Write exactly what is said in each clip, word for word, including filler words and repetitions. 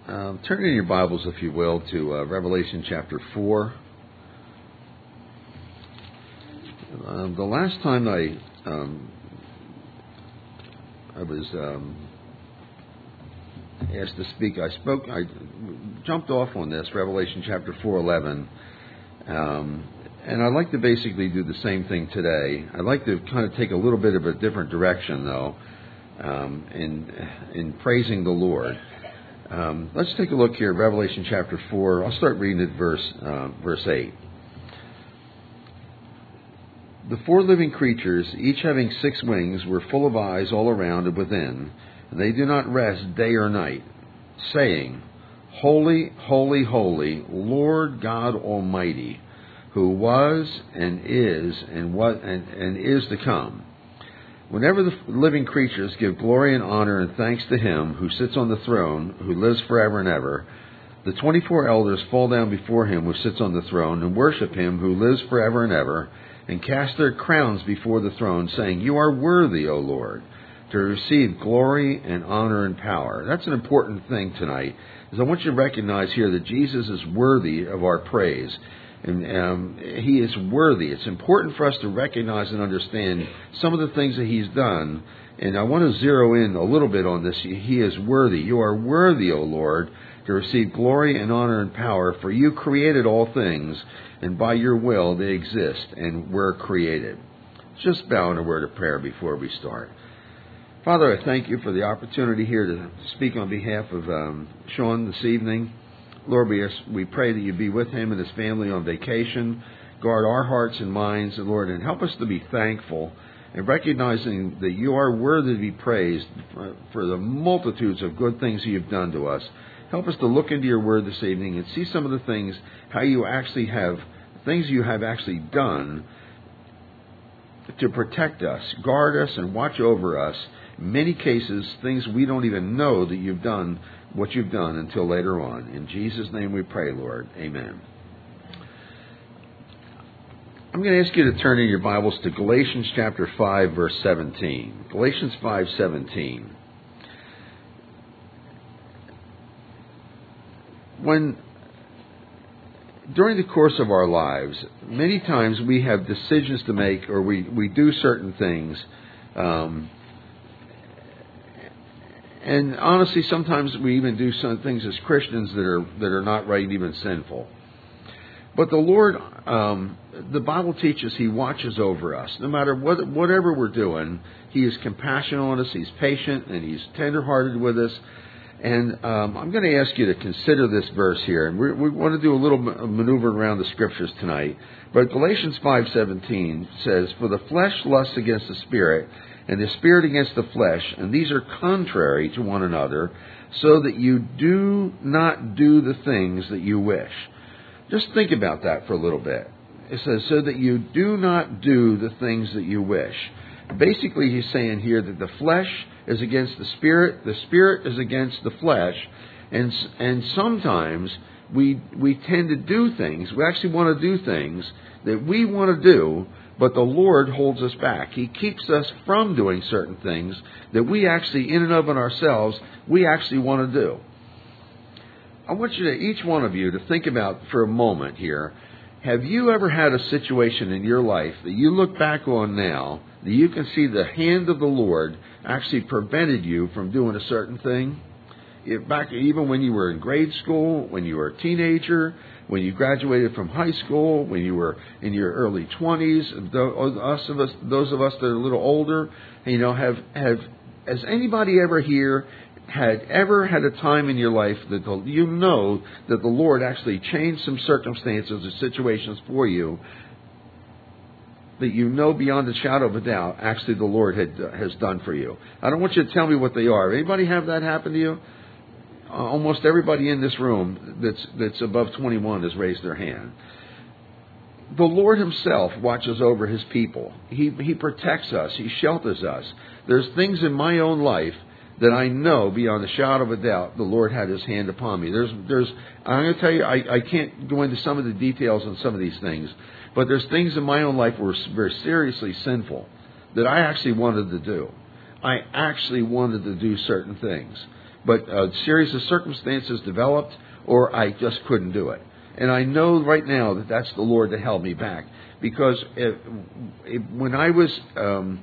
Um, turn in your Bibles, if you will, to uh, Revelation chapter four. Um, the last time I um, I was um, asked to speak, I spoke. I jumped off on this Revelation chapter four eleven, um, and I'd like to basically do the same thing today. I'd like to kind of take a little bit of a different direction, though, um, in in praising the Lord. Um, let's take a look here, Revelation chapter four. I'll start reading at verse uh, verse eight. The four living creatures, each having six wings, were full of eyes all around and within, and they do not rest day or night, saying, Holy, holy, holy, Lord God Almighty, who was and is and what and, and is to come. Whenever the living creatures give glory and honor and thanks to Him who sits on the throne, who lives forever and ever, the twenty-four elders fall down before Him who sits on the throne and worship Him who lives forever and ever, and cast their crowns before the throne, saying, You are worthy, O Lord, to receive glory and honor and power. That's an important thing tonight, because I want you to recognize here that Jesus is worthy of our praise. And um, He is worthy. It's important for us to recognize and understand some of the things that He's done. And I want to zero in a little bit on this. He is worthy. You are worthy, O Lord, to receive glory and honor and power, for You created all things, and by Your will they exist and were created. Let's just bow in a word of prayer before we start. Father, I thank You for the opportunity here to speak on behalf of um, Sean this evening. Lord, we, are, we pray that You be with him and his family on vacation. Guard our hearts and minds, and Lord, and help us to be thankful and recognizing that You are worthy to be praised for the multitudes of good things that You've done to us. Help us to look into Your word this evening and see some of the things, how You actually have, things You have actually done to protect us, guard us, and watch over us. In many cases, things we don't even know that You've done, what You've done until later on. In Jesus' name we pray, Lord. Amen. I'm going to ask you to turn in your Bibles to Galatians chapter five, verse seventeen. Galatians five seventeen. When, during the course of our lives, many times we have decisions to make, or we, we do certain things. Um, and honestly, sometimes we even do some things as Christians that are that are not right, even sinful. But the Lord, um, the Bible teaches He watches over us. No matter what, whatever we're doing, He is compassionate on us, He's patient, and He's tenderhearted with us. And um, I'm going to ask you to consider this verse here. And we, we want to do a little maneuver around the Scriptures tonight. But Galatians five seventeen says, For the flesh lusts against the Spirit, and the Spirit against the flesh, and these are contrary to one another, so that you do not do the things that you wish. Just think about that for a little bit. It says, so that you do not do the things that you wish. Basically, he's saying here that the flesh is against the Spirit, the Spirit is against the flesh, and and sometimes we we tend to do things, we actually want to do things that we want to do, but the Lord holds us back. He keeps us from doing certain things that we actually, in and of ourselves, we actually want to do. I want you to, each one of you, to think about for a moment here, have you ever had a situation in your life that you look back on now, that you can see the hand of the Lord actually prevented you from doing a certain thing? Back even when you were in grade school, when you were a teenager, when you graduated from high school, when you were in your early twenties, us of us, those of us that are a little older, you know, have have has anybody ever here had ever had a time in your life that the, you know that the Lord actually changed some circumstances or situations for you that you know beyond a shadow of a doubt actually the Lord had uh, has done for you? I don't want you to tell me what they are. Anybody have that happen to you? Uh, almost everybody in this room that's that's above twenty-one has raised their hand. The Lord Himself watches over His people. He He protects us. He shelters us. There's things in my own life that I know beyond a shadow of a doubt the Lord had His hand upon me. There's, there's. I'm going to tell you, I, I can't go into some of the details on some of these things, but there's things in my own life that were very seriously sinful that I actually wanted to do. I actually wanted to do certain things. but a series of circumstances developed, or I just couldn't do it. And I know right now that that's the Lord that held me back. Because if, if, when I was um,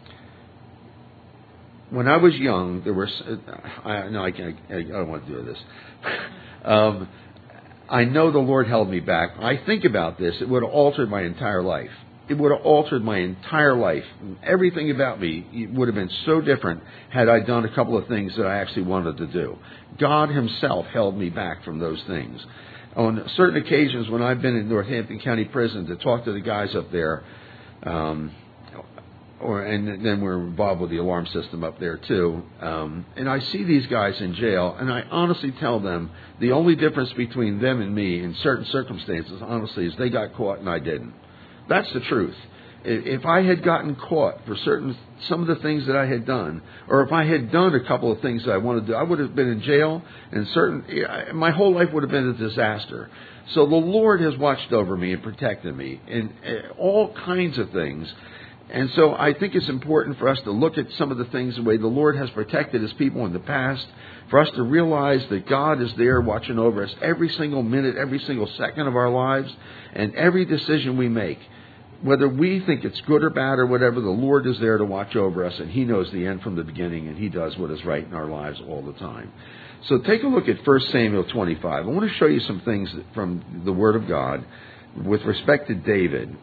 when I was young, there were I, no, I, can't, I, I don't want to do this. um, I know the Lord held me back. I think about this; it would have altered my entire life. It would have altered my entire life. Everything about me would have been so different had I done a couple of things that I actually wanted to do. God Himself held me back from those things. On certain occasions when I've been in Northampton County Prison to talk to the guys up there, um, or and then we're involved with the alarm system up there too, um, and I see these guys in jail, and I honestly tell them the only difference between them and me in certain circumstances, honestly, is they got caught and I didn't. That's the truth. If I had gotten caught for certain some of the things that I had done, or if I had done a couple of things that I wanted to do, I would have been in jail, and certain my whole life would have been a disaster. So the Lord has watched over me and protected me in all kinds of things. And so I think it's important for us to look at some of the things the way the Lord has protected His people in the past, for us to realize that God is there watching over us every single minute, every single second of our lives, and every decision we make. Whether we think it's good or bad or whatever, the Lord is there to watch over us, and He knows the end from the beginning, and He does what is right in our lives all the time. So take a look at First Samuel twenty-five. I want to show you some things from the Word of God with respect to David,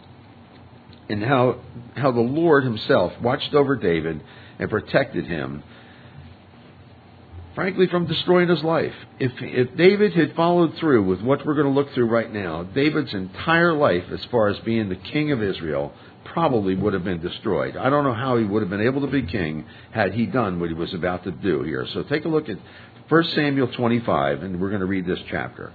and how how the Lord Himself watched over David and protected him, frankly, from destroying his life. If if David had followed through with what we're going to look through right now, David's entire life, as far as being the king of Israel, probably would have been destroyed. I don't know how he would have been able to be king had he done what he was about to do here. So take a look at First Samuel twenty-five, and we're going to read this chapter.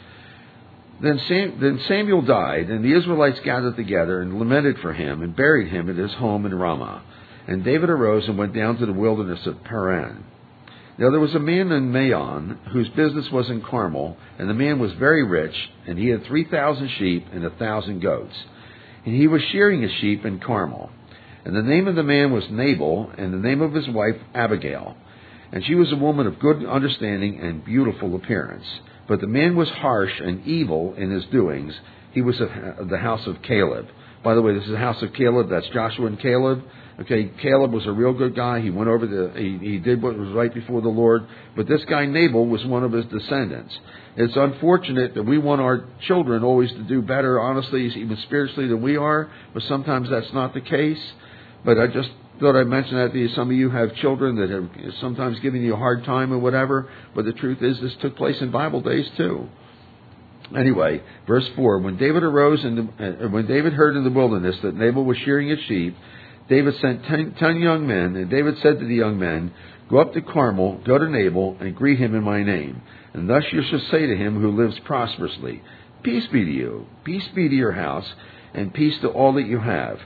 Then, Sam, then Samuel died, and the Israelites gathered together and lamented for him and buried him at his home in Ramah. And David arose and went down to the wilderness of Paran. Now there was a man in Maon whose business was in Carmel, and the man was very rich, and he had three thousand sheep and a thousand goats. And he was shearing his sheep in Carmel. And the name of the man was Nabal, and the name of his wife Abigail. And she was a woman of good understanding and beautiful appearance. But the man was harsh and evil in his doings. He was of the house of Caleb. By the way, this is the house of Caleb. That's Joshua and Caleb. Okay, Caleb was a real good guy. He went over the, he, he did what was right before the Lord. But this guy Nabal was one of his descendants. It's unfortunate that we want our children always to do better, honestly, even spiritually, than we are. But sometimes that's not the case. But I just thought I'd mention that to you. Some of you have children that have sometimes given you a hard time or whatever. But the truth is, this took place in Bible days too. Anyway, verse four, when David arose in the, uh, when David heard in the wilderness that Nabal was shearing his sheep, David sent ten, ten young men, and David said to the young men, "Go up to Carmel, go to Nabal, and greet him in my name. And thus you shall say to him who lives prosperously, Peace be to you, peace be to your house, and peace to all that you have.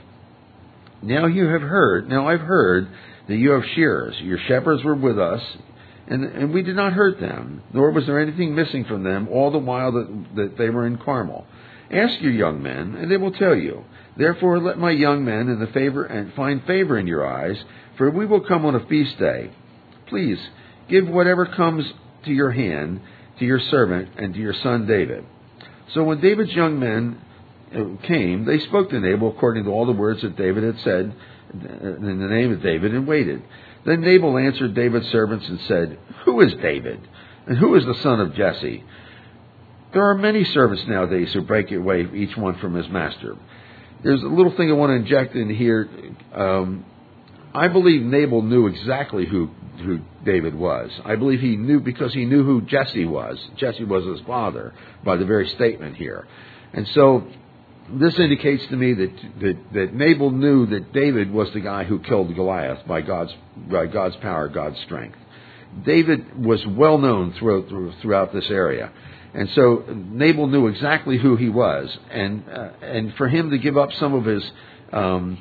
Now you have heard, now I've heard that you have shearers. Your shepherds were with us, and, and we did not hurt them, nor was there anything missing from them all the while that, that they were in Carmel. Ask your young men, and they will tell you. Therefore let my young men in the favor and find favor in your eyes, for we will come on a feast day. Please give whatever comes to your hand to your servant and to your son David." So when David's young men came, they spoke to Nabal according to all the words that David had said in the name of David, and waited. Then Nabal answered David's servants and said, "Who is David? And who is the son of Jesse? There are many servants nowadays who break away, each one from his master." There's a little thing I want to inject in here. Um, I believe Nabal knew exactly who, who David was. I believe he knew because he knew who Jesse was. Jesse was his father by the very statement here. And so this indicates to me that, that, that Nabal knew that David was the guy who killed Goliath by God's, by God's power, God's strength. David was well known throughout, throughout this area. And so Nabal knew exactly who he was, and uh, and for him to give up some of his um,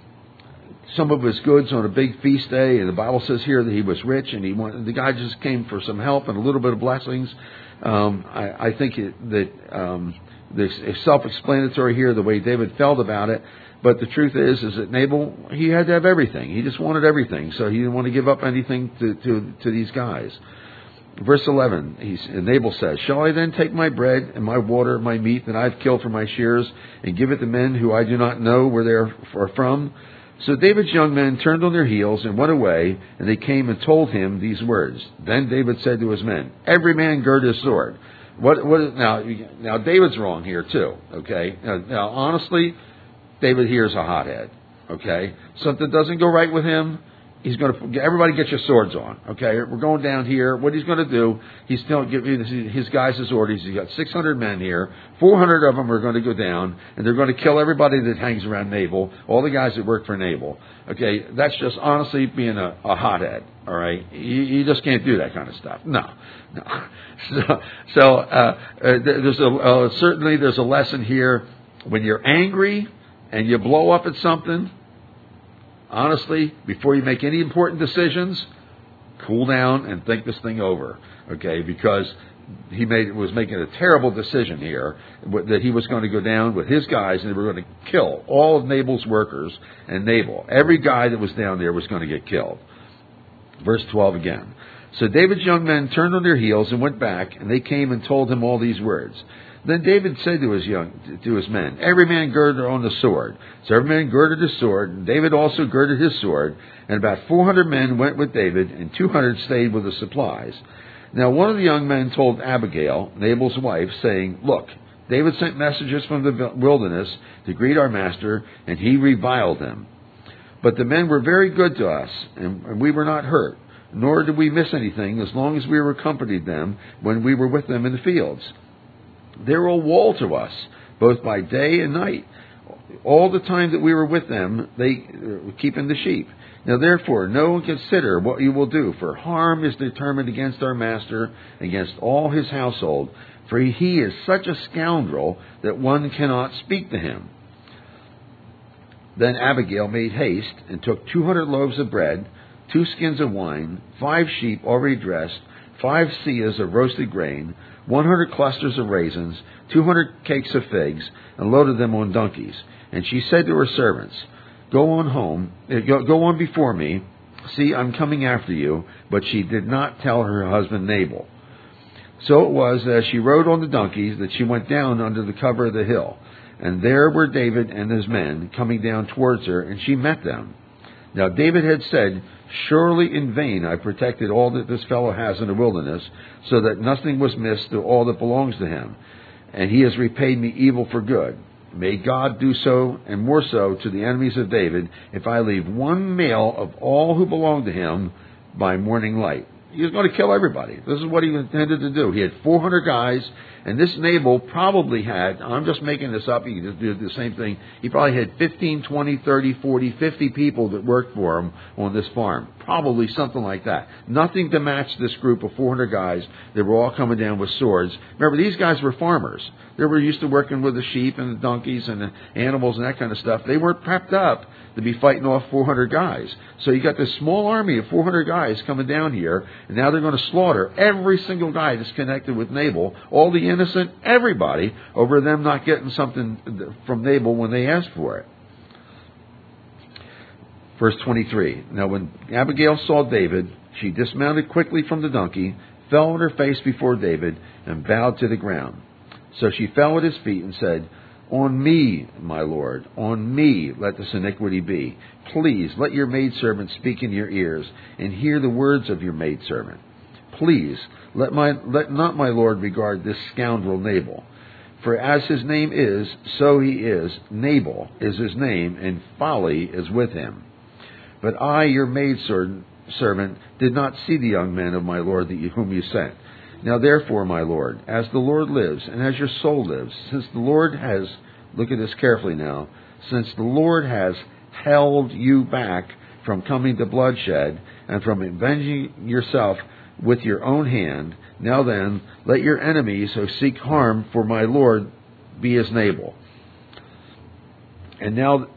some of his goods on a big feast day, and the Bible says here that he was rich, and he wanted, the guy just came for some help and a little bit of blessings. Um, I, I think it, that um, it's self-explanatory here the way David felt about it. But the truth is, is that Nabal, he had to have everything. He just wanted everything. So he didn't want to give up anything to, to, to these guys. Verse eleven, he's, Nabal says, shall I then take my bread and my water, my meat that I've killed for my shears, and give it to men who I do not know where they are from? So David's young men turned on their heels and went away, and they came and told him these words. Then David said to his men, every man gird his sword. What? What? Now, now David's wrong here too. Okay. Now, now, honestly, David here is a hothead. Okay. Something doesn't go right with him. He's going to, everybody get your swords on. Okay. We're going down here. What he's going to do, he's still giving his guys his orders. He's got six hundred men here. four hundred of them are going to go down, and they're going to kill everybody that hangs around Nabal, all the guys that work for Nabal. Okay. That's just honestly being a, a hothead. All right. You, you just can't do that kind of stuff. No. No. So, so uh, uh, there's a, uh, certainly there's a lesson here. When you're angry and you blow up at something, honestly, before you make any important decisions, cool down and think this thing over, okay? Because he made was making a terrible decision here that he was going to go down with his guys and they were going to kill all of Nabal's workers and Nabal. Every guy that was down there was going to get killed. Verse twelve again. So David's young men turned on their heels and went back, and they came and told him all these words. Then David said to his young, to his men, every man girded on the sword. So every man girded his sword, and David also girded his sword. And about four hundred men went with David, and two hundred stayed with the supplies. Now one of the young men told Abigail, Nabal's wife, saying, look, David sent messengers from the wilderness to greet our master, and he reviled them. But the men were very good to us, and we were not hurt, nor did we miss anything as long as we accompanied them when we were with them in the fields. They were a wall to us, both by day and night. All the time that we were with them, they were keeping the sheep. Now therefore, know and consider what you will do, for harm is determined against our master, against all his household, for he is such a scoundrel that one cannot speak to him. Then Abigail made haste and took two hundred loaves of bread, two skins of wine, five sheep already dressed, five seahs of roasted grain, one hundred clusters of raisins, two hundred cakes of figs, and loaded them on donkeys. And she said to her servants, Go on home, go, go on before me. See, I'm coming after you. But she did not tell her husband Nabal. So it was that as she rode on the donkeys that she went down under the cover of the hill. And there were David and his men coming down towards her, and she met them. Now David had said, Surely in vain I protected all that this fellow has in the wilderness, so that nothing was missed to all that belongs to him. And he has repaid me evil for good. May God do so, and more so, to the enemies of David, if I leave one male of all who belong to him by morning light. He was going to kill everybody. This is what he intended to do. He had four hundred guys, and this Nabal probably had, I'm just making this up, he just did the same thing, he probably had fifteen, twenty, thirty, forty, fifty people that worked for him on this farm. Probably something like that. Nothing to match this group of four hundred guys that were all coming down with swords. Remember, these guys were farmers. They were used to working with the sheep and the donkeys and the animals and that kind of stuff. They weren't prepped up to be fighting off four hundred guys. So you got this small army of four hundred guys coming down here, and now they're going to slaughter every single guy that's connected with Nabal, all the innocent, everybody, over them not getting something from Nabal when they asked for it. Verse twenty-three. Now when Abigail saw David, she dismounted quickly from the donkey, fell on her face before David, and bowed to the ground. So she fell at his feet and said, On me, my lord, on me let this iniquity be. Please let your maidservant speak in your ears, and hear the words of your maidservant. Please let my let not my lord regard this scoundrel Nabal. For as his name is, so he is. Nabal is his name, and folly is with him. But I, your maidservant, did not see the young men of my lord that you, whom you sent. Now therefore, my lord, as the Lord lives, and as your soul lives, since the Lord has, look at this carefully now, since the Lord has held you back from coming to bloodshed, and from avenging yourself with your own hand, now then, let your enemies who seek harm for my lord be as Nabal. And now,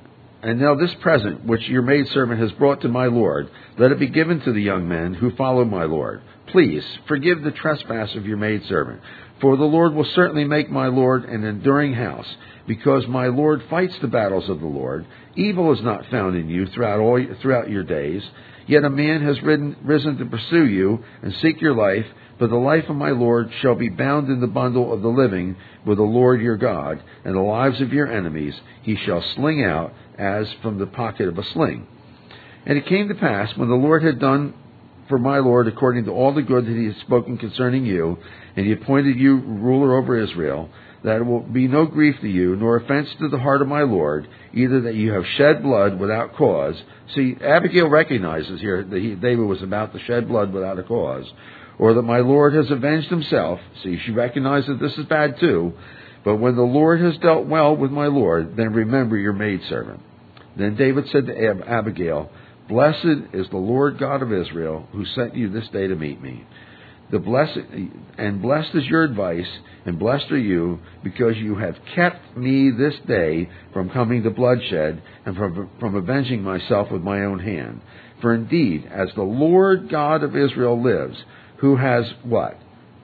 And now this present, which your maidservant has brought to my lord, let it be given to the young men who follow my lord. Please, forgive the trespass of your maidservant. For the Lord will certainly make my lord an enduring house, because my lord fights the battles of the Lord. Evil is not found in you throughout all throughout your days. Yet a man has ridden, risen to pursue you and seek your life, but the life of my Lord shall be bound in the bundle of the living with the Lord your God, and the lives of your enemies he shall sling out as from the pocket of a sling. And it came to pass, when the Lord had done for my Lord according to all the good that he had spoken concerning you, and he appointed you ruler over Israel, that it will be no grief to you, nor offense to the heart of my Lord, either that you have shed blood without cause. See, Abigail recognizes here that he, David was about to shed blood without a cause, or that my Lord has avenged himself. See, she recognizes this is bad too. But when the Lord has dealt well with my Lord, then remember your maidservant. Then David said to Ab- Abigail, Blessed is the Lord God of Israel, who sent you this day to meet me. The blessed and blessed is your advice, and blessed are you, because you have kept me this day from coming to bloodshed, and from, from avenging myself with my own hand. For indeed, as the Lord God of Israel lives, who has what?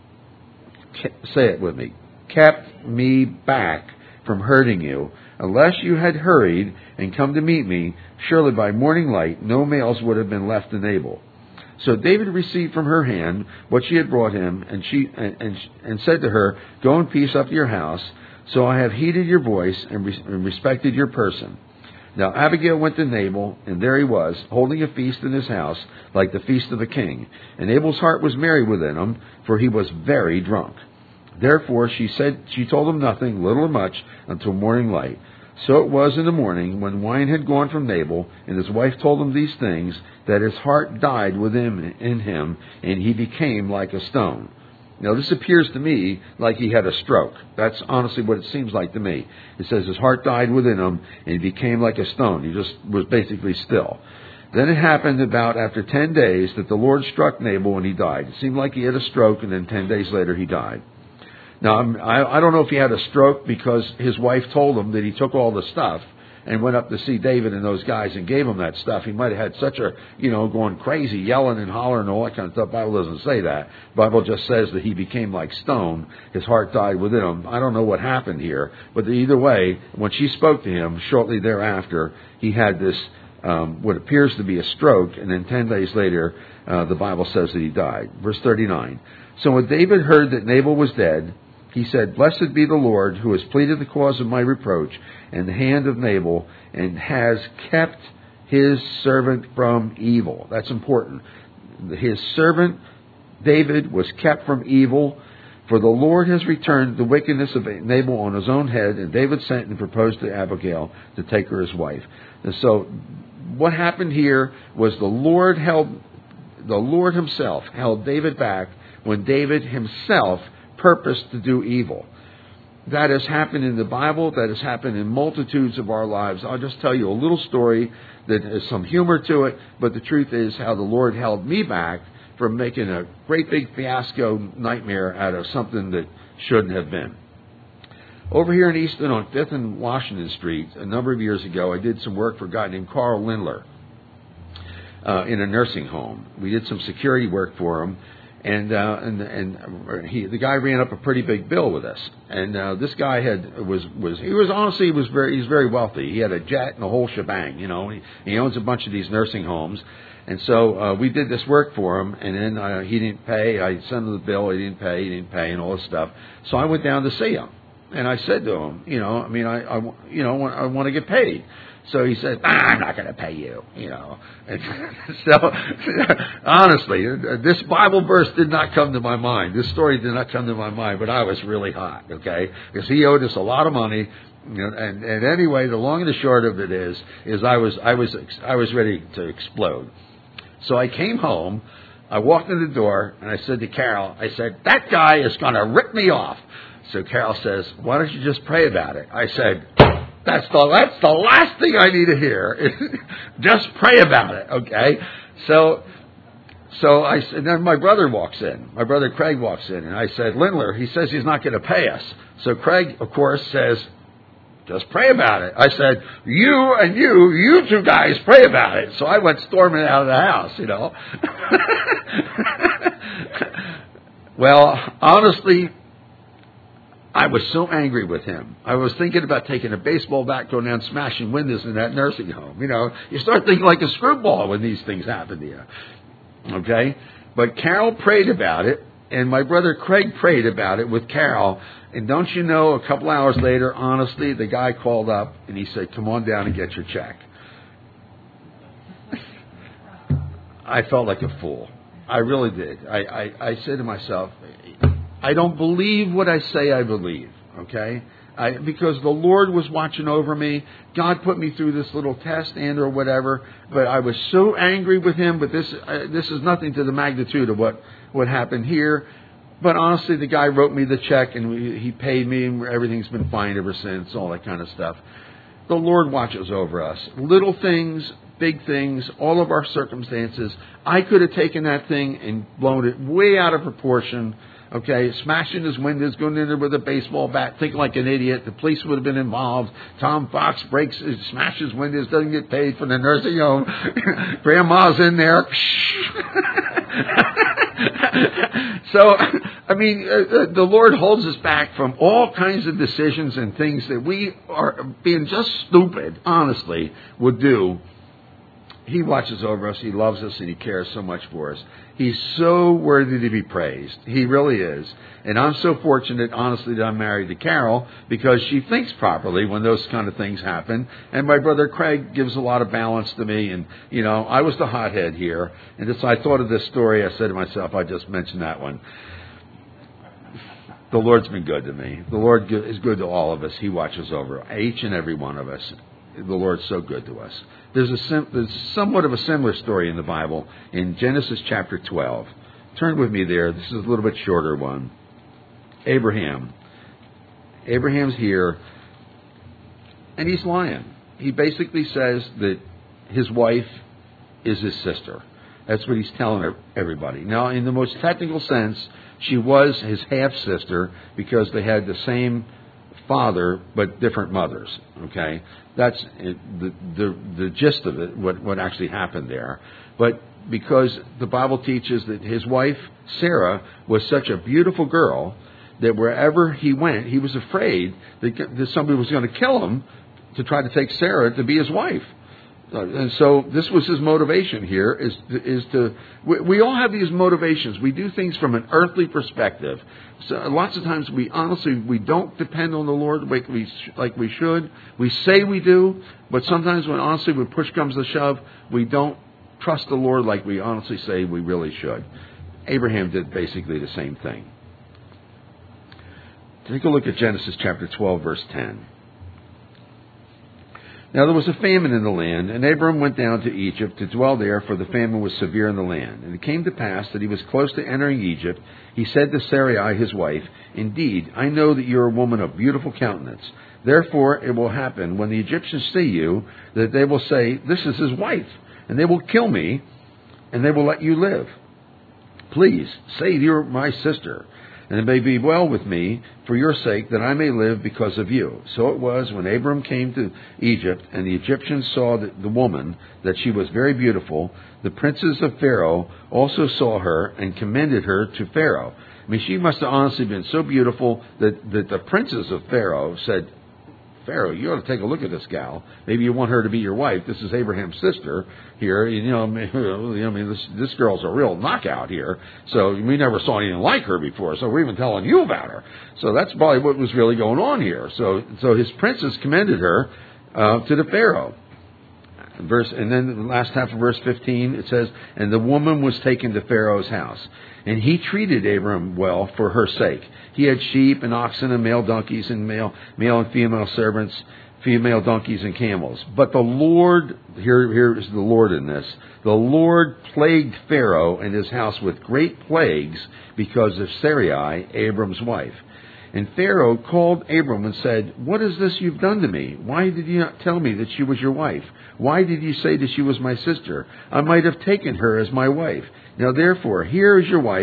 Say it with me. Kept me back from hurting you. Unless you had hurried and come to meet me, surely by morning light no males would have been left in Nabal. So David received from her hand what she had brought him, and she and, and, and said to her, Go in peace up to your house. So I have heeded your voice and, res, and respected your person. Now Abigail went to Nabal, and there he was, holding a feast in his house, like the feast of a king. And Nabal's heart was merry within him, for he was very drunk. Therefore she said she told him nothing, little or much, until morning light. So it was in the morning, when wine had gone from Nabal, and his wife told him these things, that his heart died within in him, and he became like a stone. Now this appears to me like he had a stroke. That's honestly what it seems like to me. It says his heart died within him, and he became like a stone. He just was basically still. Then it happened about after ten days that the Lord struck Nabal and he died. It seemed like he had a stroke, and then ten days later he died. Now, I, I don't know if he had a stroke because his wife told him that he took all the stuff and went up to see David and those guys and gave him that stuff. He might have had such a, you know, going crazy, yelling and hollering and all that kind of stuff. The Bible doesn't say that. The Bible just says that he became like stone. His heart died within him. I don't know what happened here. But either way, when she spoke to him, shortly thereafter, he had this, um, what appears to be a stroke. And then ten days later, uh, the Bible says that he died. Verse thirty-nine. So when David heard that Nabal was dead, he said, Blessed be the Lord, who has pleaded the cause of my reproach and the hand of Nabal, and has kept his servant from evil. That's important. His servant, David, was kept from evil, for the Lord has returned the wickedness of Nabal on his own head, and David sent and proposed to Abigail to take her as wife. And so what happened here was the Lord held, the Lord himself held David back when David himself purposed to do evil. That has happened in the Bible. That has happened in multitudes of our lives. I'll just tell you a little story that has some humor to it, but the truth is how the Lord held me back from making a great big fiasco nightmare out of something that shouldn't have been. Over here in Easton on fifth and Washington Street, a number of years ago, I did some work for a guy named Carl Lindler uh, in a nursing home. We did some security work for him. And uh, and and he, the guy ran up a pretty big bill with us. And uh, this guy had was was he was honestly he was very he's very wealthy. He had a jet and a whole shebang. You know, he, he owns a bunch of these nursing homes. And so uh, we did this work for him. And then uh, he didn't pay. I sent him the bill. He didn't pay. He didn't pay, and all this stuff. So I went down to see him. And I said to him, you know, I mean, I, I you know I want to get paid. So he said, ah, I'm not going to pay you, you know. And so, honestly, this Bible verse did not come to my mind. This story did not come to my mind, but I was really hot, okay? Because he owed us a lot of money. And, and anyway, the long and the short of it is, is I was, I was, I was ready to explode. So I came home. I walked in the door, and I said to Carol, I said, that guy is going to rip me off. So Carol says, why don't you just pray about it? I said, That's the that's the last thing I need to hear. Just pray about it, okay? So, so I and then my brother walks in. My brother Craig walks in, and I said, Lindler, he says he's not going to pay us. So Craig, of course, says, just pray about it. I said, you and you, you two guys pray about it. So I went storming out of the house, you know. Well, honestly, I was so angry with him. I was thinking about taking a baseball bat, going down, smashing windows in that nursing home. You know, you start thinking like a screwball when these things happen to you. Okay? But Carol prayed about it, and my brother Craig prayed about it with Carol. And don't you know, a couple hours later, honestly, the guy called up and he said, come on down and get your check. I felt like a fool. I really did. I, I, I said to myself, I don't believe what I say I believe, okay? I, because the Lord was watching over me. God put me through this little test and or whatever, but I was so angry with him. But this uh, this is nothing to the magnitude of what, what happened here. But honestly, the guy wrote me the check and we, he paid me, and everything's been fine ever since, all that kind of stuff. The Lord watches over us. Little things, big things, all of our circumstances. I could have taken that thing and blown it way out of proportion. Okay, smashing his windows, going in there with a baseball bat, thinking like an idiot. The police would have been involved. Tom Fox breaks, smashes windows, doesn't get paid for the nursing home. Grandma's in there. So, I mean, uh, the Lord holds us back from all kinds of decisions and things that we are being just stupid, honestly, would do. He watches over us. He loves us, and He cares so much for us. He's so worthy to be praised. He really is. And I'm so fortunate, honestly, that I'm married to Carol, because she thinks properly when those kind of things happen. And my brother Craig gives a lot of balance to me. And, you know, I was the hothead here. And as I thought of this story, I said to myself, I just mentioned that one. The Lord's been good to me. The Lord is good to all of us. He watches over each and every one of us. The Lord's so good to us. There's a sim- there's somewhat of a similar story in the Bible in Genesis chapter twelve. Turn with me there. This is a little bit shorter one. Abraham. Abraham's here, and he's lying. He basically says that his wife is his sister. That's what he's telling everybody. Now, in the most technical sense, she was his half-sister because they had the same father but different mothers. Okay, that's the the the gist of it. What what actually happened there, but because the Bible teaches that his wife Sarah was such a beautiful girl that wherever he went, he was afraid that, that somebody was going to kill him to try to take Sarah to be his wife. And so this was his motivation here, is to, is to we, we all have these motivations. We do things from an earthly perspective. So lots of times we honestly, we don't depend on the Lord like we, like we should. We say we do, but sometimes when honestly, when push comes to shove, we don't trust the Lord like we honestly say we really should. Abraham did basically the same thing. Take a look at Genesis chapter twelve, verse ten. Now there was a famine in the land, and Abram went down to Egypt to dwell there, for the famine was severe in the land. And it came to pass that he was close to entering Egypt. He said to Sarai his wife, Indeed, I know that you are a woman of beautiful countenance. Therefore it will happen, when the Egyptians see you, that they will say, This is his wife, and they will kill me, and they will let you live. Please, say you are my sister, and it may be well with me for your sake, that I may live because of you. So it was, when Abram came to Egypt, and the Egyptians saw the, the woman, that she was very beautiful, the princes of Pharaoh also saw her and commended her to Pharaoh. I mean, she must have honestly been so beautiful that, that the princes of Pharaoh said, Pharaoh, you ought to take a look at this gal. Maybe you want her to be your wife. This is Abraham's sister here. You know, I mean, this, this girl's a real knockout here. So we never saw anything like her before. So we're even telling you about her. So that's probably what was really going on here. So, so his princes commended her uh, to the Pharaoh. Verse, and then the last half of verse fifteen, it says, And the woman was taken to Pharaoh's house, and he treated Abram well for her sake. He had sheep and oxen and male donkeys and male, male and female servants, female donkeys and camels. But the Lord, here, here is the Lord in this, the Lord plagued Pharaoh and his house with great plagues because of Sarai, Abram's wife. And Pharaoh called Abram and said, What is this you've done to me? Why did you not tell me that she was your wife? Why did you say that she was my sister? I might have taken her as my wife. Now therefore, here is your wife.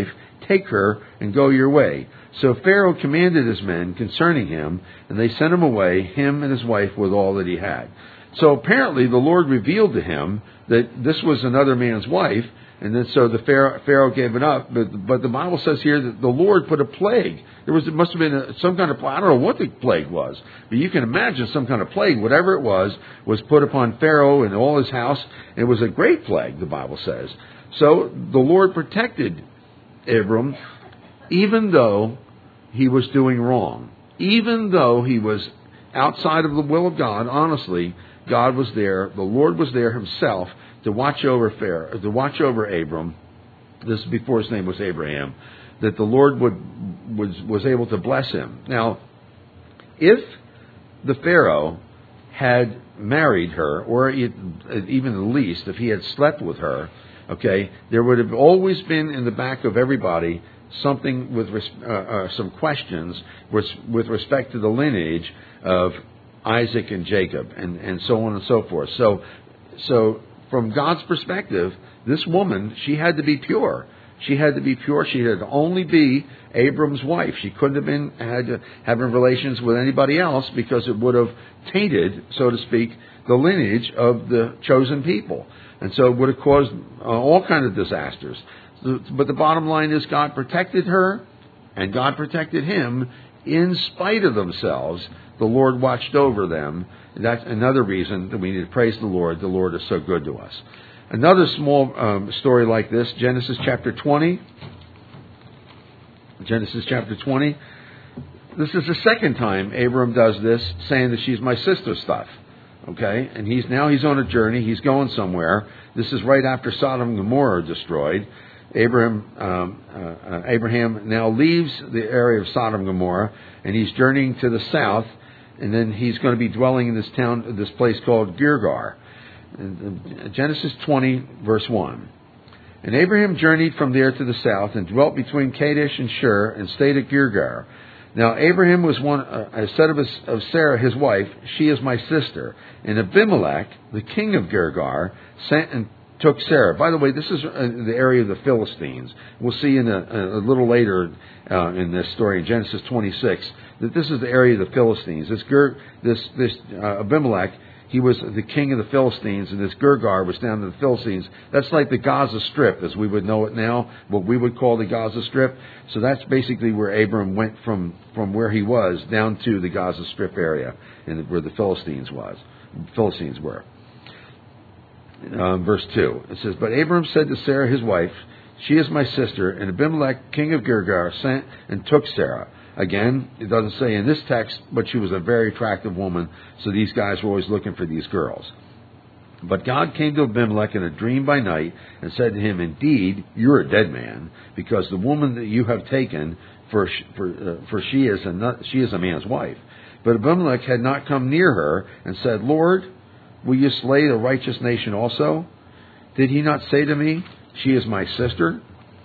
take her and go your way. So Pharaoh commanded his men concerning him, and they sent him away, him and his wife, with all that he had. So apparently the Lord revealed to him that this was another man's wife, and then so the Pharaoh, Pharaoh gave it up. But, but the Bible says here that the Lord put a plague. There was, it must have been a, some kind of, I don't know what the plague was, but you can imagine some kind of plague, whatever it was, was put upon Pharaoh and all his house. It was a great plague, the Bible says. So the Lord protected Abram, even though he was doing wrong. Even though he was outside of the will of God, honestly, God was there. The Lord was there himself to watch over Pharaoh, to watch over Abram. This is before his name was Abraham. That the Lord would was was able to bless him. Now, if the Pharaoh had married her, or even the least, if he had slept with her, okay, there would have always been in the back of everybody something with uh, uh, some questions with, with respect to the lineage of Isaac and Jacob, and, and so on and so forth. So, so from God's perspective, this woman, she had to be pure. She had to be pure. She had to only be Abram's wife. She couldn't have been had to having relations with anybody else, because it would have tainted, so to speak, the lineage of the chosen people, and so it would have caused uh, all kinds of disasters. But the bottom line is, God protected her, and God protected him in spite of themselves. The Lord watched over them. That's another reason that we need to praise the Lord. The Lord is so good to us. Another small um, story like this, Genesis chapter twenty. Genesis chapter twenty. This is the second time Abram does this, saying that she's my sister stuff. Okay? And he's now he's on a journey. He's going somewhere. This is right after Sodom and Gomorrah are destroyed. Abraham, um, uh, uh, Abraham now leaves the area of Sodom and Gomorrah, and he's journeying to the south, and then he's going to be dwelling in this town, this place called Girgar. Genesis twenty, verse one. And Abraham journeyed from there to the south, and dwelt between Kadesh and Shur, and stayed at Girgar. Now Abraham was one, uh, said of, his, of Sarah his wife, she is my sister. And Abimelech, the king of Girgar, sent and took Sarah. By the way, this is the area of the Philistines. We'll see in a, a little later uh, in this story, in Genesis twenty-six, that this is the area of the Philistines. This Ger, this this uh, Abimelech, he was the king of the Philistines, and this Girgar was down in the Philistines. That's like the Gaza Strip, as we would know it now, what we would call the Gaza Strip. So that's basically where Abram went from, from where he was down to the Gaza Strip area, and where the Philistines was, Philistines were. Um, verse two, it says, But Abram said to Sarah his wife, she is my sister, and Abimelech, king of Girgar, sent and took Sarah. Again, it doesn't say in this text, but she was a very attractive woman, so these guys were always looking for these girls. But God came to Abimelech in a dream by night, and said to him, Indeed, you're a dead man, because the woman that you have taken, for for, uh, for she is a she is a man's wife. But Abimelech had not come near her, and said, Lord, will you slay the righteous nation also? Did he not say to me, she is my sister?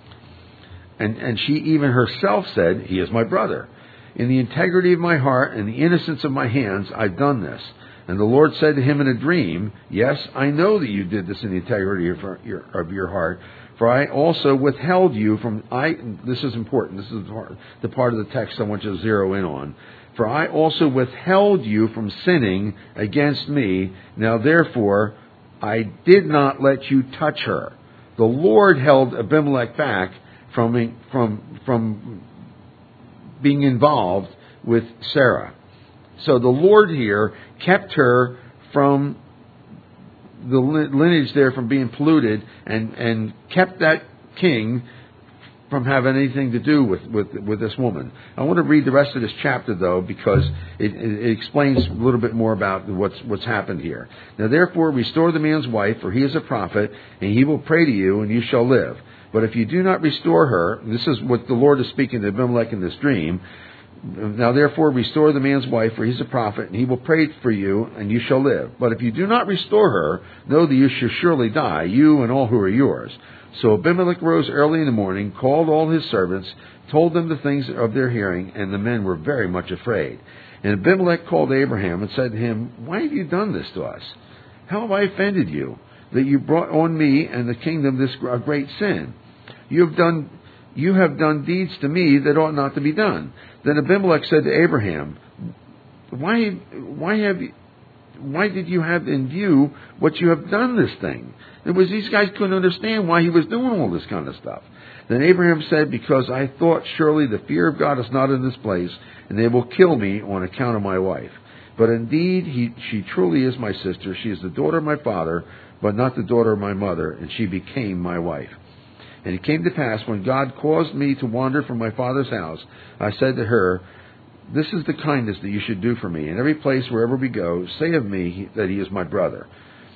And, and she even herself said, he is my brother. In the integrity of my heart and the innocence of my hands, I've done this. And the Lord said to him in a dream, Yes, I know that you did this in the integrity of your, of your heart, for I also withheld you from, I, this is important, this is the part, the part of the text I want you to zero in on. For I also withheld you from sinning against me. Now therefore, I did not let you touch her. The Lord held Abimelech back from, from, from being involved with Sarah. So the Lord here kept her from the lineage there from being polluted, and, and kept that king from having anything to do with, with, with this woman. I want to read the rest of this chapter, though, because it, it explains a little bit more about what's, what's happened here. Now, therefore, restore the man's wife, for he is a prophet, and he will pray to you, and you shall live. But if you do not restore her, this is what the Lord is speaking to Abimelech in this dream. Now, therefore, restore the man's wife, for he is a prophet, and he will pray for you, and you shall live. But if you do not restore her, know that you shall surely die, you and all who are yours. So Abimelech rose early in the morning, called all his servants, told them the things of their hearing, and the men were very much afraid. And Abimelech called Abraham and said to him, Why have you done this to us? How have I offended you, that you brought on me and the kingdom this great sin? You have done You have done deeds to me that ought not to be done. Then Abimelech said to Abraham, Why, why have you, why did you have in view what you have done this thing? It was these guys couldn't understand why he was doing all this kind of stuff. Then Abraham said, Because I thought surely the fear of God is not in this place, and they will kill me on account of my wife. But indeed, he, she truly is my sister. She is the daughter of my father, but not the daughter of my mother, and she became my wife. And it came to pass, when God caused me to wander from my father's house, I said to her, This is the kindness that you should do for me. In every place wherever we go, say of me that he is my brother.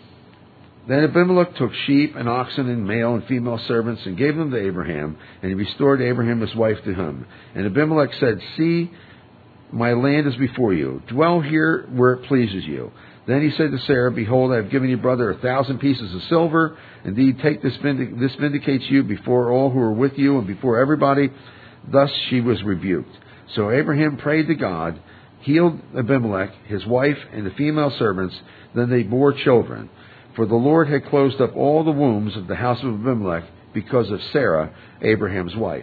Then Abimelech took sheep and oxen and male and female servants and gave them to Abraham, and he restored Abraham his wife to him. And Abimelech said, See, my land is before you. Dwell here where it pleases you. Then he said to Sarah, Behold, I have given your brother a thousand pieces of silver. Indeed, take this, vindic- this vindicates you before all who are with you and before everybody. Thus she was rebuked. So Abraham prayed to God, healed Abimelech, his wife, and the female servants. Then they bore children. For the Lord had closed up all the wombs of the house of Abimelech because of Sarah, Abraham's wife.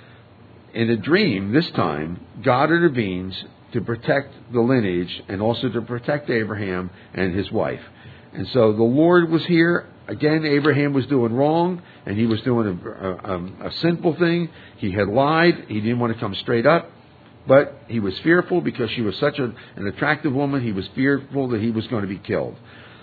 In a dream, this time, God intervenes to protect the lineage and also to protect Abraham and his wife. And so the Lord was here. Again, Abraham was doing wrong, and he was doing a, a, a sinful thing. He had lied. He didn't want to come straight up. But he was fearful because she was such a, an attractive woman. He was fearful that he was going to be killed.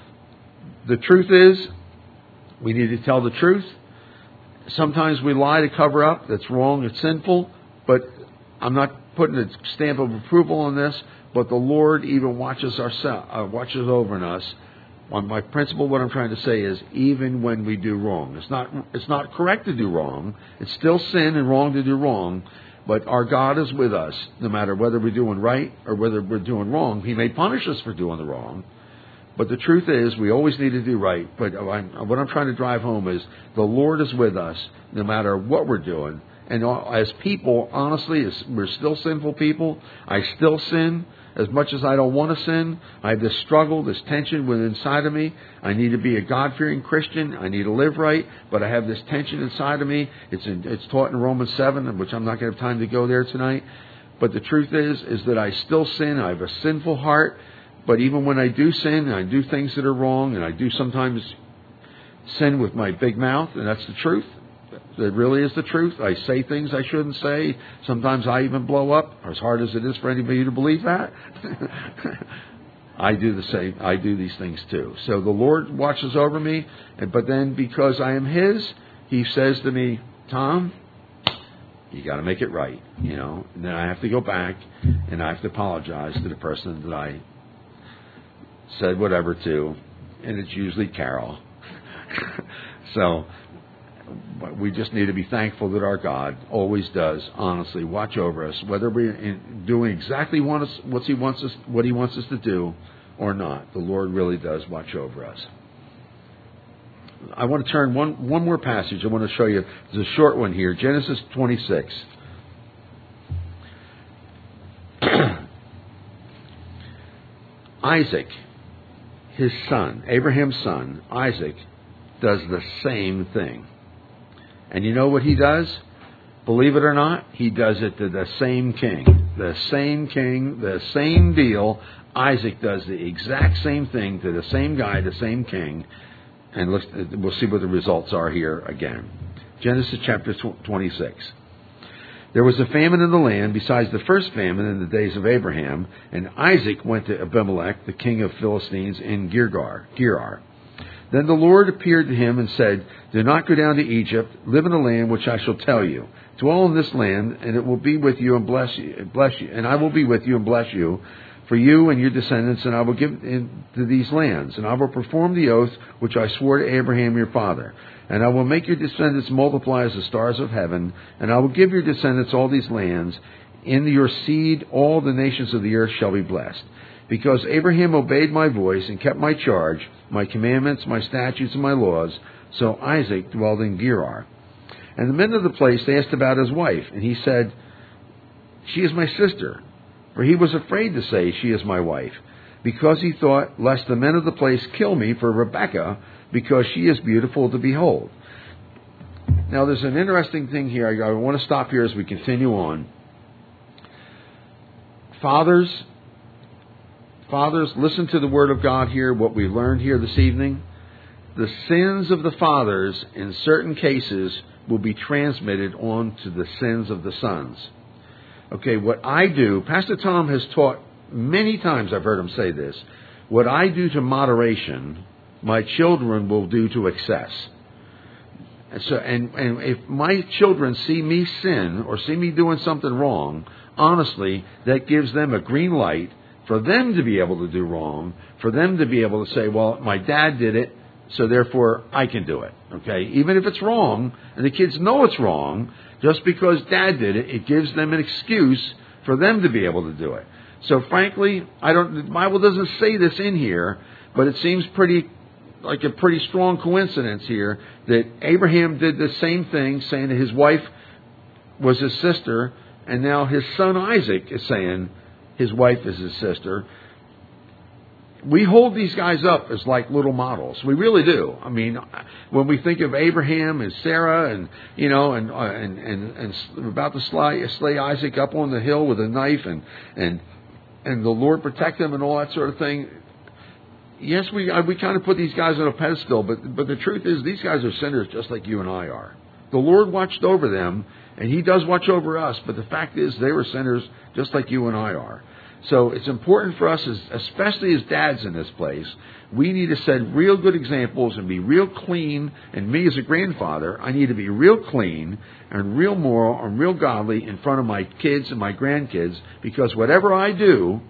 The truth is, we need to tell the truth. Sometimes we lie to cover up. That's wrong. It's sinful. But I'm not putting a stamp of approval on this. But the Lord even watches our uh, watches over us. On my principle, what I'm trying to say is, even when we do wrong, it's not it's not correct to do wrong. It's still sin and wrong to do wrong. But our God is with us, no matter whether we're doing right or whether we're doing wrong. He may punish us for doing the wrong. But the truth is, we always need to do right. But what I'm trying to drive home is, the Lord is with us, no matter what we're doing. And as people, honestly, we're still sinful people. I still sin as much as I don't want to sin. I have this struggle, this tension within inside of me. I need to be a God-fearing Christian. I need to live right. But I have this tension inside of me. It's in, it's taught in Romans seven, which I'm not going to have time to go there tonight. But the truth is, is that I still sin. I have a sinful heart. But even when I do sin, and I do things that are wrong, and I do sometimes sin with my big mouth, and that's the truth. It really is the truth. I say things I shouldn't say. Sometimes I even blow up, as hard as it is for anybody to believe that. I do the same. I do these things too. So the Lord watches over me, but then because I am His, He says to me, Tom, you got to make it right, you know. And then I have to go back, and I have to apologize to the person that I said whatever to, and it's usually Carol. So we just need to be thankful that our God always does, honestly, watch over us, whether we're doing exactly what He wants us, what He wants us to do, or not. The Lord really does watch over us. I want to turn one one more passage. I want to show you. There's a short one here, Genesis twenty-six. Isaac, his son, Abraham's son, Isaac, does the same thing. And you know what he does? Believe it or not, he does it to the same king. The same king, the same deal. Isaac does the exact same thing to the same guy, the same king. And let's, we'll see what the results are here again. Genesis chapter twenty-six. There was a famine in the land besides the first famine in the days of Abraham, and Isaac went to Abimelech, the king of Philistines, in Gerar. Gerar. Then the Lord appeared to him and said, Do not go down to Egypt. Live in the land which I shall tell you. Dwell in this land, and it will be with you and bless you. Bless you, and I will be with you and bless you, for you and your descendants, and I will give into these lands, and I will perform the oath which I swore to Abraham your father. And I will make your descendants multiply as the stars of heaven, and I will give your descendants all these lands. In your seed all the nations of the earth shall be blessed. Because Abraham obeyed my voice and kept my charge, my commandments, my statutes, and my laws, so Isaac dwelled in Gerar. And the men of the place asked about his wife, and he said, She is my sister. For he was afraid to say, She is my wife, because he thought, lest the men of the place kill me for Rebekah, because she is beautiful to behold. Now, there's an interesting thing here. I, I want to stop here as we continue on. Fathers, fathers, listen to the Word of God here, what we learned here this evening. The sins of the fathers, in certain cases, will be transmitted on to the sins of the sons. Okay, what I do, Pastor Tom has taught many times, I've heard him say this, what I do to moderation, my children will do to excess. And so, and, and if my children see me sin or see me doing something wrong, honestly, that gives them a green light for them to be able to do wrong, for them to be able to say, well, my dad did it, so therefore I can do it. Okay? Even if it's wrong, and the kids know it's wrong, just because dad did it, it gives them an excuse for them to be able to do it. So frankly, I don't, the Bible doesn't say this in here, but it seems pretty, like a pretty strong coincidence here that Abraham did the same thing, saying that his wife was his sister, and now his son Isaac is saying his wife is his sister. We hold these guys up as like little models. We really do. I mean, when we think of Abraham and Sarah, and you know, and uh, and, and and about to slay, slay Isaac up on the hill with a knife, and and and the Lord protect them and all that sort of thing. Yes, we we kind of put these guys on a pedestal, but but the truth is, these guys are sinners just like you and I are. The Lord watched over them, and He does watch over us. But the fact is, they were sinners just like you and I are. So it's important for us, as, especially as dads in this place, we need to set real good examples and be real clean. And me as a grandfather, I need to be real clean and real moral and real godly in front of my kids and my grandkids, because whatever I do,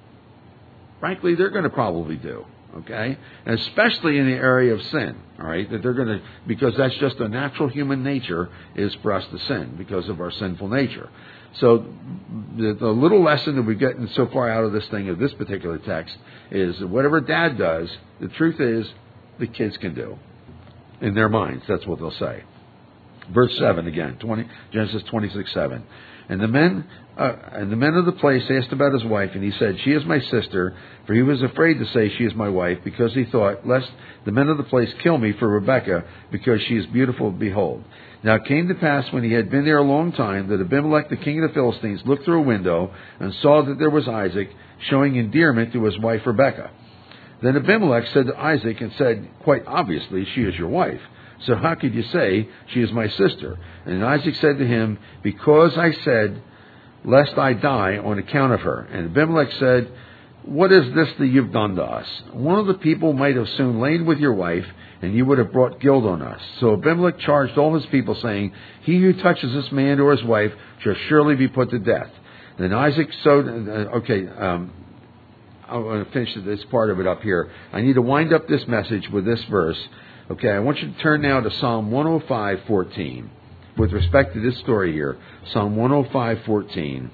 frankly, they're going to probably do. Okay? And especially in the area of sin, all right? That they're going to, because that's just a natural human nature, is for us to sin because of our sinful nature. So the, the little lesson that we've gotten so far out of this thing, of this particular text, is that whatever dad does, the truth is, the kids can do. In their minds, that's what they'll say. Verse seven again, twenty, Genesis twenty-six seven. And the men uh, and the men of the place asked about his wife, and he said, she is my sister, for he was afraid to say she is my wife, because he thought, lest the men of the place kill me for Rebekah, because she is beautiful to behold. Now it came to pass, when he had been there a long time, that Abimelech the king of the Philistines looked through a window, and saw that there was Isaac, showing endearment to his wife Rebekah. Then Abimelech said to Isaac, and said, quite obviously, she is your wife. So how could you say, she is my sister? And Isaac said to him, because I said, lest I die on account of her. And Abimelech said, what is this that you've done to us? One of the people might have soon lain with your wife, and you would have brought guilt on us. So Abimelech charged all his people, saying, he who touches this man or his wife shall surely be put to death. Then Isaac sowed, uh, okay, um, I want to finish this part of it up here. I need to wind up this message with this verse. Okay, I want you to turn now to Psalm one oh five fourteen. With respect to this story here, Psalm one oh five fourteen.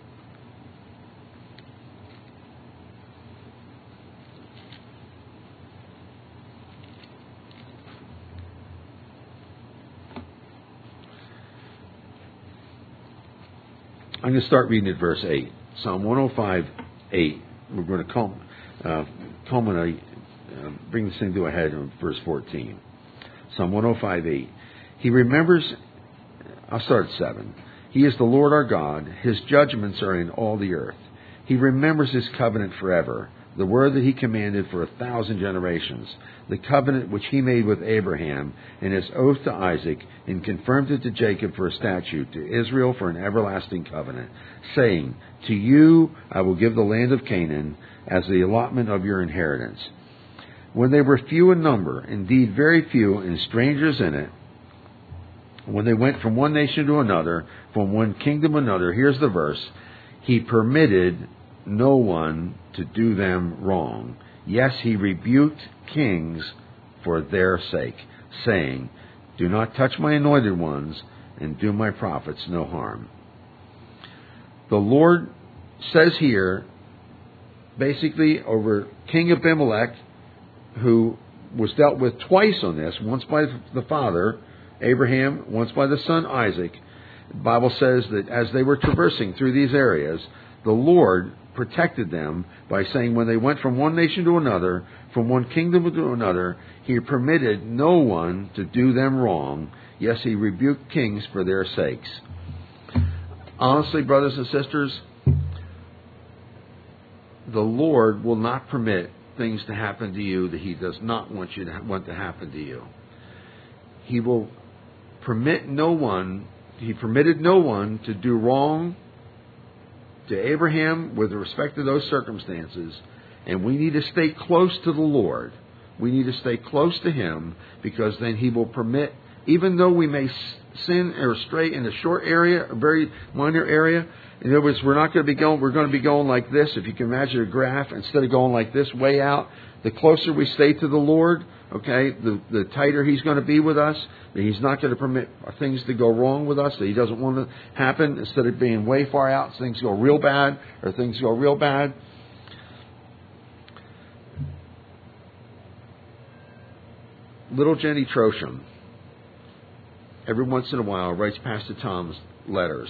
I'm going to start reading at verse eight. Psalm one oh five eight. We're going to culm, uh, culminate, uh, bring this thing to a head in verse fourteen. Psalm one oh five eight. He remembers, I'll start at seven. He is the Lord our God. His judgments are in all the earth. He remembers His covenant forever, the word that He commanded for a thousand generations, the covenant which He made with Abraham, and His oath to Isaac, and confirmed it to Jacob for a statute, to Israel for an everlasting covenant, saying, to you I will give the land of Canaan as the allotment of your inheritance. When they were few in number, indeed very few, and strangers in it, when they went from one nation to another, from one kingdom to another, here's the verse, He permitted no one to do them wrong. Yes, He rebuked kings for their sake, saying, do not touch my anointed ones, and do my prophets no harm. The Lord says here, basically over King Abimelech, who was dealt with twice on this, once by the father, Abraham, once by the son, Isaac. The Bible says that as they were traversing through these areas, the Lord protected them by saying when they went from one nation to another, from one kingdom to another, He permitted no one to do them wrong. Yes, He rebuked kings for their sakes. Honestly, brothers and sisters, the Lord will not permit things to happen to you that He does not want you to want to happen to you. He will permit no one, He permitted no one to do wrong to Abraham with respect to those circumstances, and we need to stay close to the Lord. We need to stay close to Him, because then He will permit, even though we may sin or stray in a short area, a very minor area. In other words, we're not going to be going, we're going to be going like this. If you can imagine a graph, instead of going like this way out, the closer we stay to the Lord, okay, the, the tighter He's going to be with us. That He's not going to permit things to go wrong with us that He doesn't want to happen. Instead of being way far out, things go real bad, or things go real bad. Little Jenny Trosham, every once in a while, writes Pastor Tom's letters.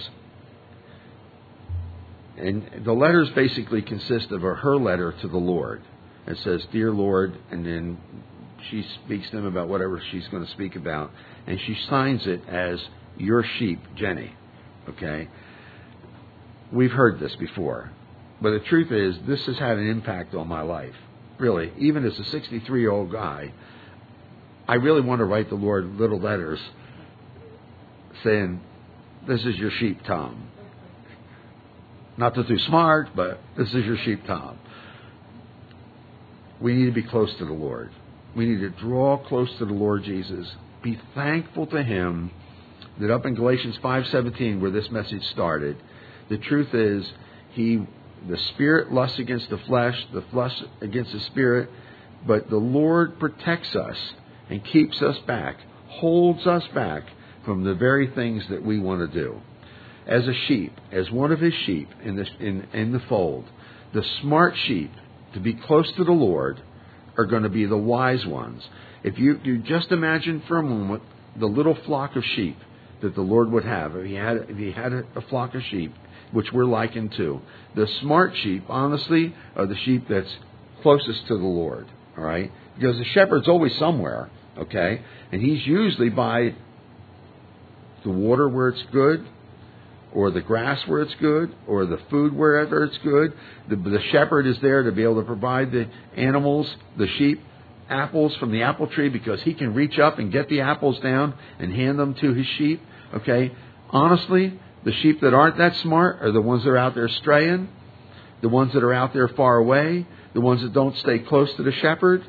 And the letters basically consist of her letter to the Lord. It says, "Dear Lord," and then she speaks to Him about whatever she's going to speak about. And she signs it as "Your sheep, Jenny." Okay? We've heard this before. But the truth is, this has had an impact on my life. Really, even as a sixty-three-year-old guy, I really want to write the Lord little letters saying, "This is your sheep, Tom." Not to too smart, but this is your sheep, Tom. We need to be close to the Lord. We need to draw close to the Lord Jesus. Be thankful to Him that up in Galatians five seventeen, where this message started, the truth is, He, the Spirit lusts against the flesh, the flesh against the Spirit, but the Lord protects us and keeps us back, holds us back from the very things that we want to do. As a sheep, as one of His sheep in the, in, in the fold, the smart sheep, to be close to the Lord, are going to be the wise ones. If you, you just imagine for a moment the little flock of sheep that the Lord would have, if He had, if he had a, a flock of sheep, which we're likened to, the smart sheep, honestly, are the sheep that's closest to the Lord. All right? Because the shepherd's always somewhere, okay? And He's usually by the water where it's good, or the grass where it's good, or the food wherever it's good. The, the shepherd is there to be able to provide the animals, the sheep, apples from the apple tree, because he can reach up and get the apples down and hand them to his sheep. Okay? Honestly, the sheep that aren't that smart are the ones that are out there straying, the ones that are out there far away, the ones that don't stay close to the shepherd.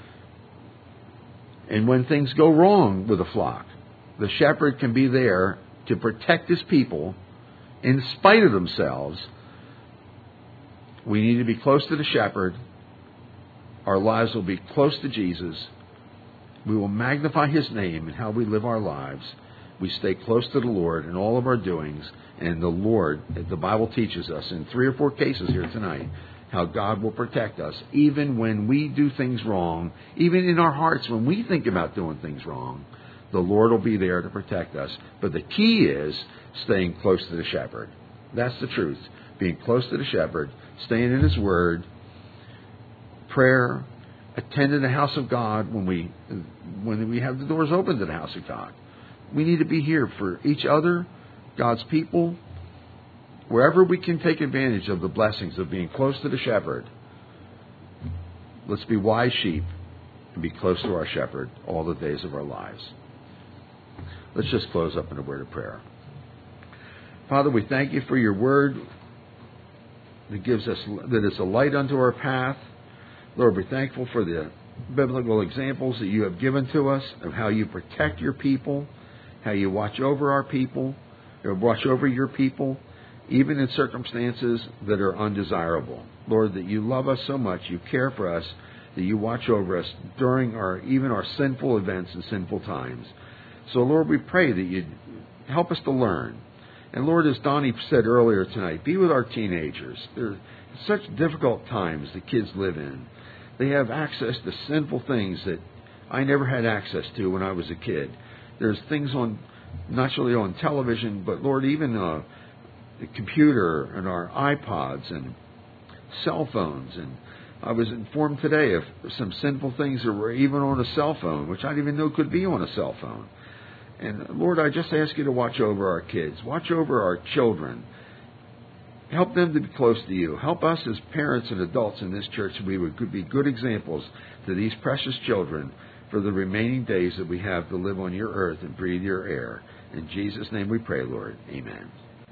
And when things go wrong with a flock, the shepherd can be there to protect his people in spite of themselves. We need to be close to the shepherd. Our lives will be close to Jesus. We will magnify His name in how we live our lives. We stay close to the Lord in all of our doings. And the Lord, the Bible teaches us in three or four cases here tonight, how God will protect us even when we do things wrong, even in our hearts when we think about doing things wrong. The Lord will be there to protect us. But the key is staying close to the shepherd. That's the truth. Being close to the shepherd, staying in His Word, prayer, attending the house of God when we when we have the doors open to the house of God. We need to be here for each other, God's people, wherever we can take advantage of the blessings of being close to the shepherd. Let's be wise sheep and be close to our shepherd all the days of our lives. Let's just close up in a word of prayer. Father, we thank You for Your Word that gives us, that is a light unto our path. Lord, we're thankful for the biblical examples that You have given to us of how You protect Your people, how You watch over our people, or watch over Your people, even in circumstances that are undesirable. Lord, that You love us so much, You care for us, that You watch over us during our even our sinful events and sinful times. So, Lord, we pray that You'd help us to learn. And, Lord, as Donnie said earlier tonight, be with our teenagers. They're such difficult times the kids live in. They have access to sinful things that I never had access to when I was a kid. There's things on, not only on television, but, Lord, even uh, the computer and our iPods and cell phones. And I was informed today of some sinful things that were even on a cell phone, which I didn't even know could be on a cell phone. And Lord, I just ask you to watch over our kids, watch over our children. Help them to be close to you. Help us as parents and adults in this church, we would be good examples to these precious children for the remaining days that we have to live on your earth and breathe your air. In Jesus' name we pray, Lord. Amen.